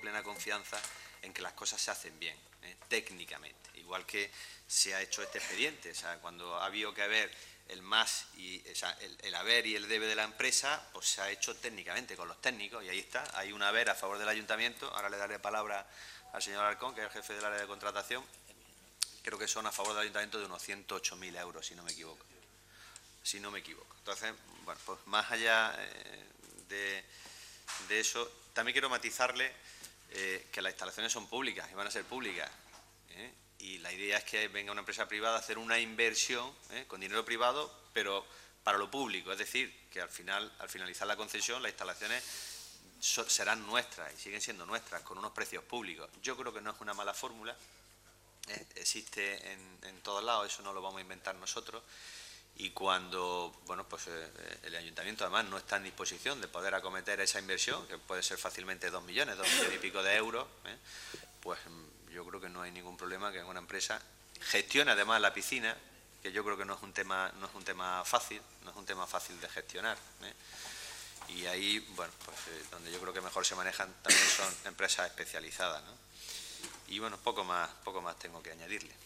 plena confianza en que las cosas se hacen bien, técnicamente, igual que se ha hecho este expediente. O sea, cuando ha habido que haber el más y, o sea, el haber y el debe de la empresa, pues se ha hecho técnicamente con los técnicos, y ahí está, hay un haber a favor del ayuntamiento. Ahora le daré palabra al señor Alarcón, que es el jefe del área de contratación. Creo que son a favor del ayuntamiento de unos 108.000 euros, si no me equivoco. Entonces, bueno, pues más allá de eso, también quiero matizarle que las instalaciones son públicas y van a ser públicas. Y la idea es que venga una empresa privada a hacer una inversión con dinero privado, pero para lo público. Es decir, que al finalizar la concesión, las instalaciones serán nuestras y siguen siendo nuestras, con unos precios públicos. Yo creo que no es una mala fórmula. Existe en todos lados, eso no lo vamos a inventar nosotros. Y cuando, bueno, pues el ayuntamiento además no está en disposición de poder acometer esa inversión, que puede ser fácilmente 2 millones y pico de euros, pues yo creo que no hay ningún problema que una empresa gestione además la piscina, que yo creo que no es un tema fácil, de gestionar. Y ahí, bueno, pues donde yo creo que mejor se manejan también son empresas especializadas, ¿no? Y bueno, poco más tengo que añadirle.